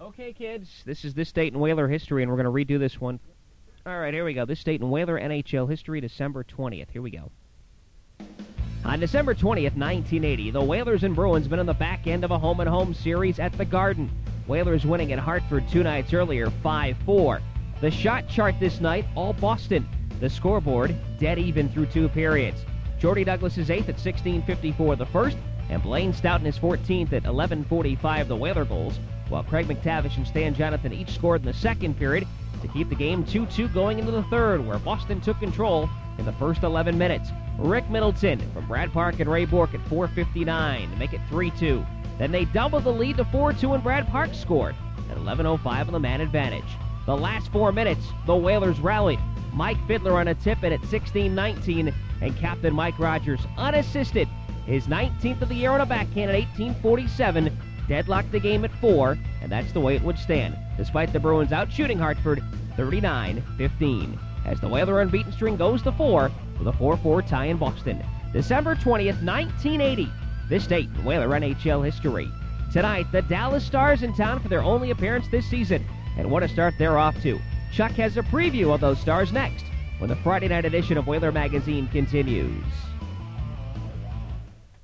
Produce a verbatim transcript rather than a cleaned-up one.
Okay, kids, this is This Date in Whaler history, and we're going to redo this one. All right, here we go. This Date in Whaler N H L history, December twentieth. Here we go. On December twentieth, nineteen eighty, the Whalers and Bruins met on the back end of a home-and-home series at the Garden. Whalers winning at Hartford two nights earlier, five four. The shot chart this night, all Boston. The scoreboard, dead even through two periods. Jordy Douglas is eighth at sixteen fifty-four the first, and Blaine Stoughton is fourteenth at eleven forty-five the Whaler goals, while Craig McTavish and Stan Jonathan each scored in the second period to keep the game two two going into the third, where Boston took control in the first eleven minutes. Rick Middleton from Brad Park and Ray Bourque at four fifty-nine to make it three two. Then they doubled the lead to four two, and Brad Park scored at eleven oh five on the man advantage. The last four minutes, the Whalers rallied. Mike Fiddler on a tip-in at sixteen nineteen, and Captain Mike Rogers unassisted. His nineteenth of the year on a backhand at eighteen forty-seven, deadlocked the game at four, and that's the way it would stand, despite the Bruins out-shooting Hartford thirty-nine fifteen, as the Whaler unbeaten string goes to four with a four four tie in Boston. December twentieth, nineteen eighty, this date in Whaler N H L history. Tonight, the Dallas Stars in town for their only appearance this season, and what a start they're off to. Chuck has a preview of those Stars next, when the Friday night edition of Whaler Magazine continues.